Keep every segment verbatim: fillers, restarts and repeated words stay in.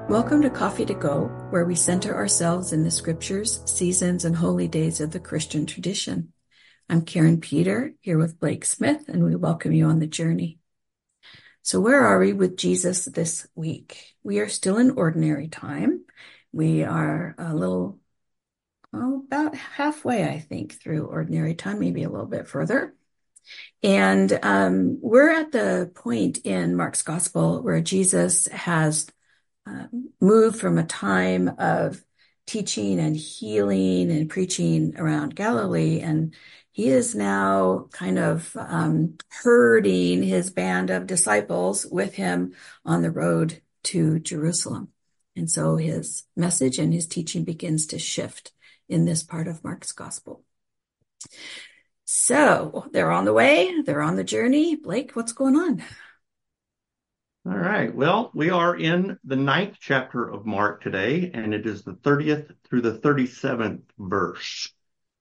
Welcome to Coffee to Go, where we center ourselves in the scriptures, seasons, and holy days of the Christian tradition. I'm Karen Peter, here with Blake Smith, and we welcome you on the journey. So where are we with Jesus this week? We are still in ordinary time. We are a little, oh, about halfway, I think, through ordinary time, maybe a little bit further. And um, we're at the point in Mark's gospel where Jesus has uh, moved from a time of teaching and healing and preaching around Galilee, and he is now kind of um, herding his band of disciples with him on the road to Jerusalem. And so his message and his teaching begins to shift in this part of Mark's gospel. So they're on the way, they're on the journey. Blake, what's going on? All right. Well, we are in the ninth chapter of Mark today, and it is the thirtieth through the thirty-seventh verse.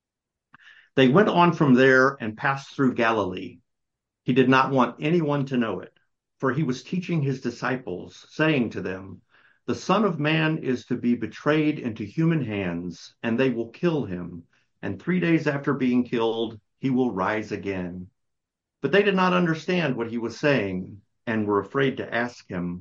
They went on from there and passed through Galilee. He did not want anyone to know it, for he was teaching his disciples, saying to them, "The Son of Man is to be betrayed into human hands, and they will kill him, and three days after being killed, he will rise again." But they did not understand what he was saying, and were afraid to ask him.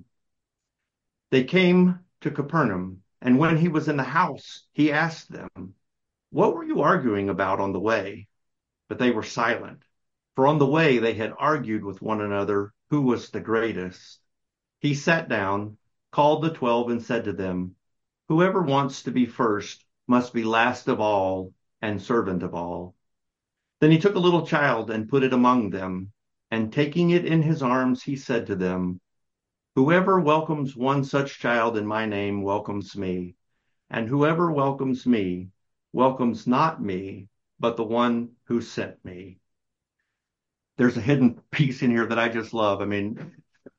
They came to Capernaum, and when he was in the house, he asked them, "What were you arguing about on the way?" But they were silent, for on the way they had argued with one another who was the greatest. He sat down, called the twelve, and said to them, "Whoever wants to be first must be last of all and servant of all." Then he took a little child and put it among them, and taking it in his arms, he said to them, "Whoever welcomes one such child in my name welcomes me, and whoever welcomes me welcomes not me, but the one who sent me." There's a hidden piece in here that I just love. I mean,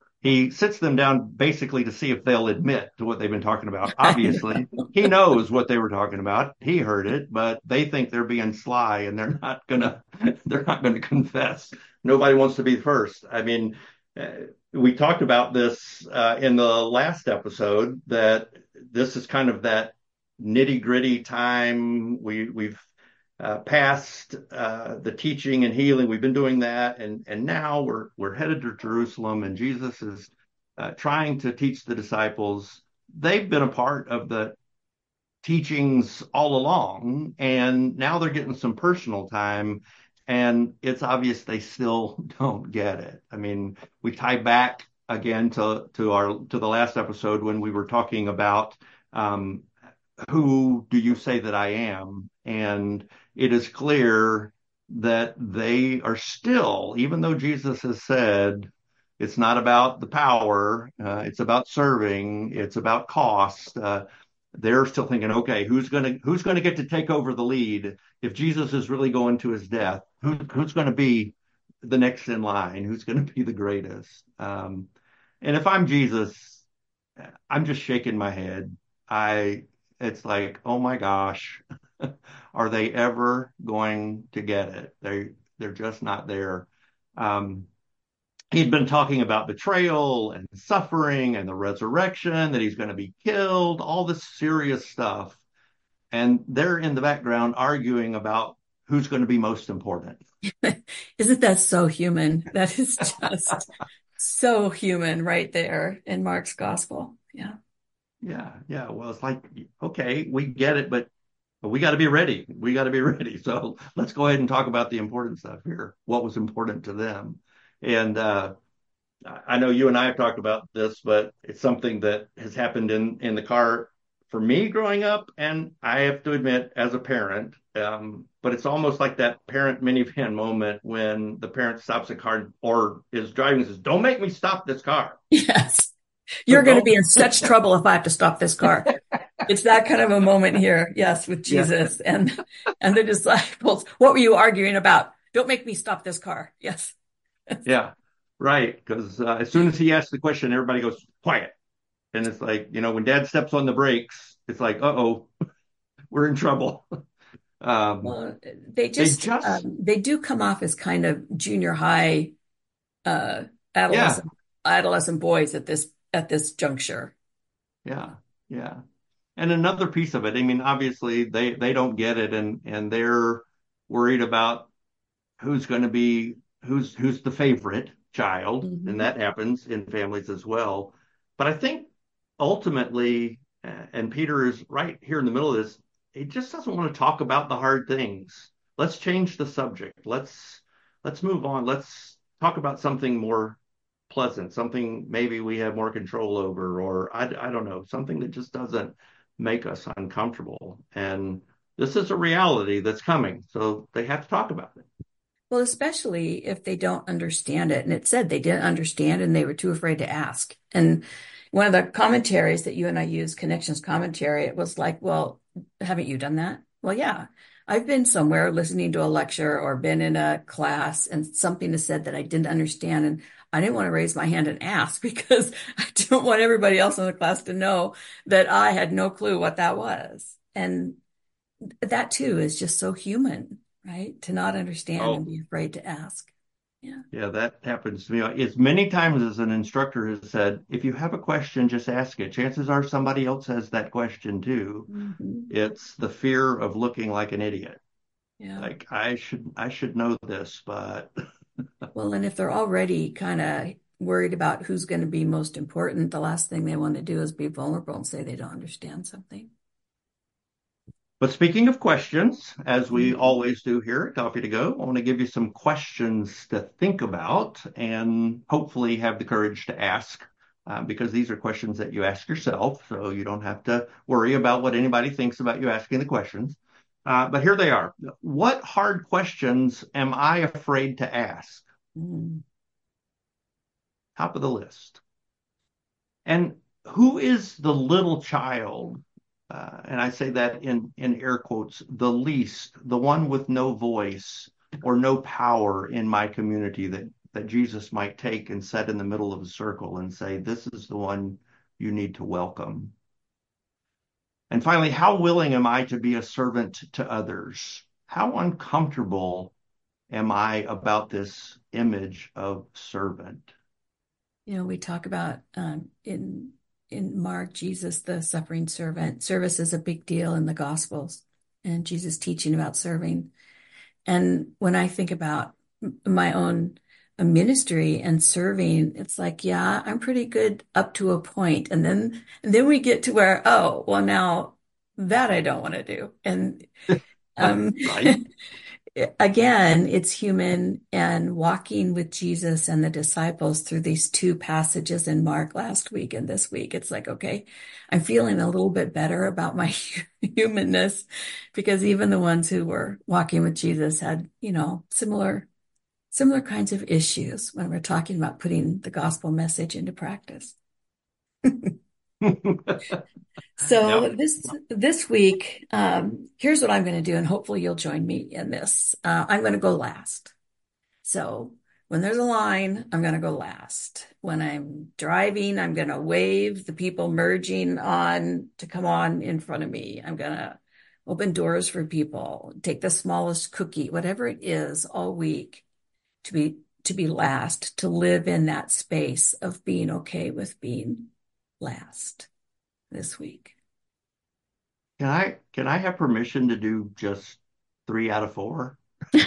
he sits them down basically to see if they'll admit to what they've been talking about. Obviously, he knows what they were talking about. He heard it, but they think they're being sly and they're not gonna, they're not gonna confess. Nobody wants to be first. I mean, uh, we talked about this uh, in the last episode, that this is kind of that nitty gritty time. We we've uh, passed uh, the teaching and healing. We've been doing that, and and now we're we're headed to Jerusalem, and Jesus is uh, trying to teach the disciples. They've been a part of the teachings all along, and now they're getting some personal time, and it's obvious they still don't get it. I mean, we tie back again to to our to the last episode when we were talking about um, who do you say that I am? And it is clear that they are still, even though Jesus has said it's not about the power, uh, it's about serving, it's about cost. Uh, they're still thinking, okay, who's going to who's going to get to take over the lead if Jesus is really going to his death? Who, who's going to be the next in line? Who's going to be the greatest? Um, and if I'm Jesus, I'm just shaking my head. I it's like, oh my gosh, are they ever going to get it? They they're just not there. Um, he'd been talking about betrayal and suffering and the resurrection, that he's going to be killed, all this serious stuff. And they're in the background arguing about who's going to be most important. Isn't that so human? That is just so human right there in Mark's gospel. Yeah. Yeah, yeah. Well, it's like, okay, we get it, but, but we got to be ready. We got to be ready. So let's go ahead and talk about the important stuff here. What was important to them? And uh, I know you and I have talked about this, but it's something that has happened in in the car for me growing up, and I have to admit, as a parent, um, but it's almost like that parent minivan moment when the parent stops the car or is driving and says, "Don't make me stop this car." Yes. You're going to be in such trouble if I have to stop this car. It's that kind of a moment here, yes, with Jesus yeah. and and the disciples. What were you arguing about? Don't make me stop this car. Yes. Yeah, right. Because uh, as soon as he asks the question, everybody goes quiet. And it's like, you know, when dad steps on the brakes, it's like, uh-oh, we're in trouble. Um, well, they just, they, just um, they do come off as kind of junior high uh, adolescent, yeah. adolescent boys at this at this juncture. Yeah. Yeah. And another piece of it, I mean, obviously they they don't get it, and and they're worried about who's going to be who's who's the favorite child, and Hmm. that happens in families as well. But I think ultimately, and Peter is right here in the middle of this, he just doesn't want to talk about the hard things. Let's change the subject. Let's let's move on. Let's talk about something more pleasant, something maybe we have more control over, or I, I don't know, something that just doesn't make us uncomfortable. And this is a reality that's coming, so they have to talk about it. Well, especially if they don't understand it. And it said they didn't understand and they were too afraid to ask. And one of the commentaries that you and I use, Connections commentary, it was like, well, haven't you done that? Well, yeah. I've been somewhere listening to a lecture or been in a class and something is said that I didn't understand. And I didn't want to raise my hand and ask because I didn't want everybody else in the class to know that I had no clue what that was. And that too is just so human, right? To not understand and Oh, be afraid to ask. Yeah. yeah, that happens to me as many times as an instructor has said, if you have a question, just ask it. Chances are somebody else has that question too. Hmm. It's the fear of looking like an idiot. Yeah. Like I should I should know this, but Well, and if they're already kind of worried about who's going to be most important, the last thing they want to do is be vulnerable and say they don't understand something. But speaking of questions, as we Mhm. always do here at Coffee to Go, I want to give you some questions to think about and hopefully have the courage to ask, uh, because these are questions that you ask yourself. So you don't have to worry about what anybody thinks about you asking the questions. Uh, but here they are. What hard questions am I afraid to ask? Mm. Top of the list. And who is the little child? Uh, and I say that in, in air quotes, the least, the one with no voice or no power in my community that, that Jesus might take and set in the middle of a circle and say, this is the one you need to welcome. And finally, how willing am I to be a servant to others? How uncomfortable am I about this image of servant? You know, we talk about um, in in Mark, Jesus, the suffering servant. Service is a big deal in the Gospels, and Jesus teaching about serving. And when I think about my own uh, ministry and serving, it's like, yeah, I'm pretty good up to a point. And then, and then we get to where, oh, well, now that I don't want to do. And, um, Right? again, it's human and walking with Jesus and the disciples through these two passages in Mark last week and this week. It's like, okay, I'm feeling a little bit better about my humanness because even the ones who were walking with Jesus had, you know, similar, similar kinds of issues when we're talking about putting the gospel message into practice. So Yep. this this week, um, here's what I'm going to do, and hopefully you'll join me in this. Uh, I'm going to go last. So when there's a line, I'm going to go last. When I'm driving, I'm going to wave the people merging on to come on in front of me. I'm going to open doors for people, take the smallest cookie, whatever it is all week to be to be last, to live in that space of being okay with being last this week. Can I can I have permission to do just three out of four?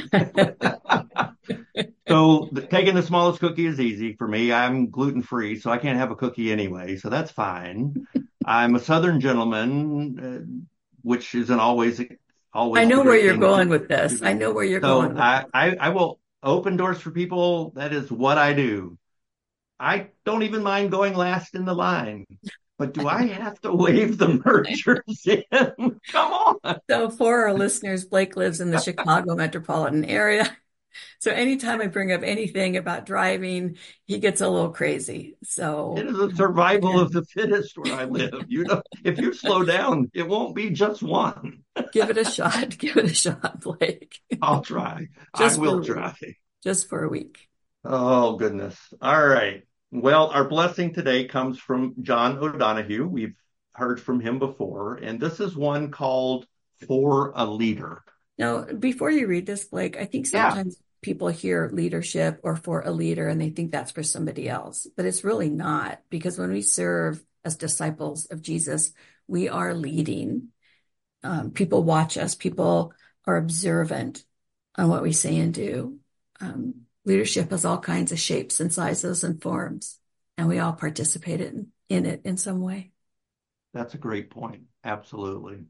So the, taking the smallest cookie is easy for me. I'm gluten free, so I can't have a cookie anyway, so that's fine. I'm a Southern gentleman, uh, which isn't always I always the know where great you're thing to going with this. I do. know where you're So going with I, this. I I will open doors for people. That is what I do. I don't even mind going last in the line. But do I have to wave the mergers in? Come on. So for our listeners, Blake lives in the Chicago metropolitan area. So anytime I bring up anything about driving, he gets a little crazy. It So is a um, survival of again, the fittest where I live. You know, if you slow down, it won't be just one. give it a shot. Give it a shot, Blake. I'll try. I Just for will a week. try. Just for a week. Oh, goodness. All right. Well, our blessing today comes from John O'Donohue. We've heard from him before, and this is one called For a Leader. Now, before you read this, Blake, I think Yeah. sometimes people hear leadership or for a leader and they think that's for somebody else, but it's really not because when we serve as disciples of Jesus, we are leading. Um, people watch us. People are observant on what we say and do. Um, leadership has all kinds of shapes and sizes and forms, and we all participate in, in it in some way. That's a great point. Absolutely.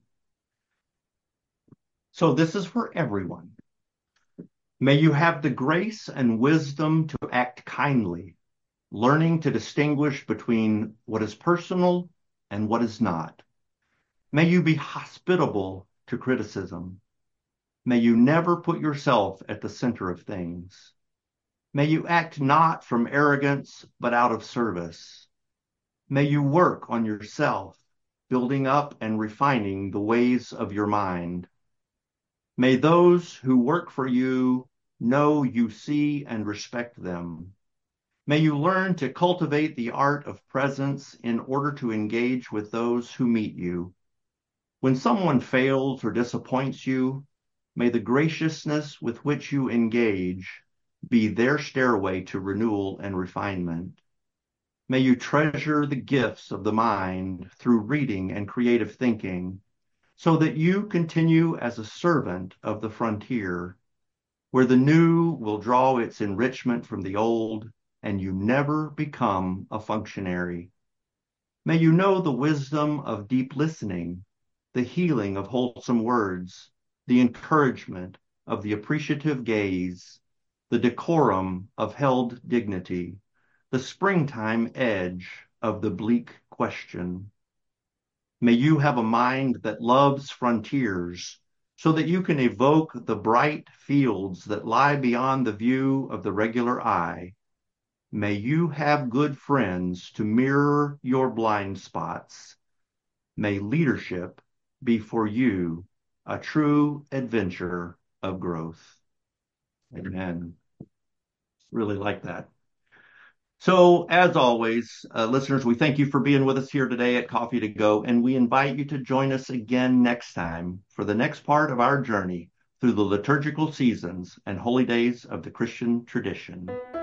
So this is for everyone. May you have the grace and wisdom to act kindly, learning to distinguish between what is personal and what is not. May you be hospitable to criticism. May you never put yourself at the center of things. May you act not from arrogance, but out of service. May you work on yourself, building up and refining the ways of your mind. May those who work for you know you see and respect them. May you learn to cultivate the art of presence in order to engage with those who meet you. When someone fails or disappoints you, may the graciousness with which you engage be their stairway to renewal and refinement. May you treasure the gifts of the mind through reading and creative thinking, so that you continue as a servant of the frontier, where the new will draw its enrichment from the old, and you never become a functionary. May you know the wisdom of deep listening, the healing of wholesome words, the encouragement of the appreciative gaze, the decorum of held dignity, the springtime edge of the bleak question. May you have a mind that loves frontiers, so that you can evoke the bright fields that lie beyond the view of the regular eye. May you have good friends to mirror your blind spots. May leadership be for you a true adventure of growth. Amen. Really like that. So, as always, uh, listeners, we thank you for being with us here today at Coffee to Go, and we invite you to join us again next time for the next part of our journey through the liturgical seasons and holy days of the Christian tradition.